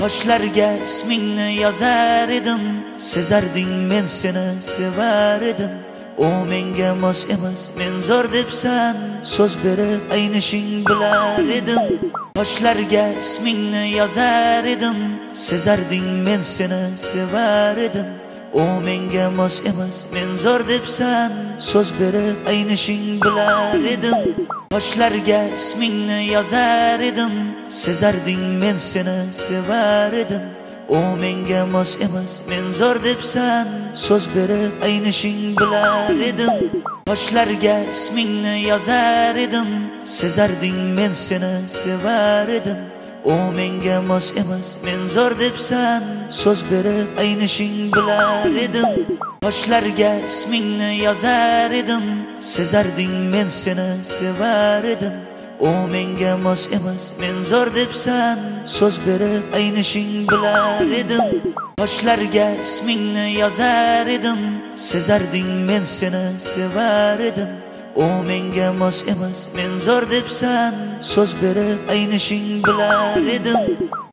Toshlarga ismingni yozar edim, sezarding men seni sevar edim. O menga mos emas, men zo'r debsan, so'z berib aynishing bilar edim. Toshlarga ismingni yozar edim, sezarding men seni sevar edim. O menga mos emas, men zo'r debsan, so'z berib aynishing bilar edim. Toshlarga ismingni yozar edim, sezarding men seni sevar edim. O menga mos emas, men zo'r debsan, so'z berib aynishing bilar edim. Toshlarga ismingni yozar edim, sezarding men seni sevar edim. O menga mos emas, men zo'r debsan, so'z berib aynishing bilar edim. Toshlarga ismingni yozar edim, sezarding men seni sevar edim. O menga mos emas, men zo'r debsan, so'z berib aynishing bilar edim. Toshlarga ismingni yozar edim, sezarding men seni sevar edim. O menga mos emas, men zo'r debsan, so'z berib aynishing bilar edim.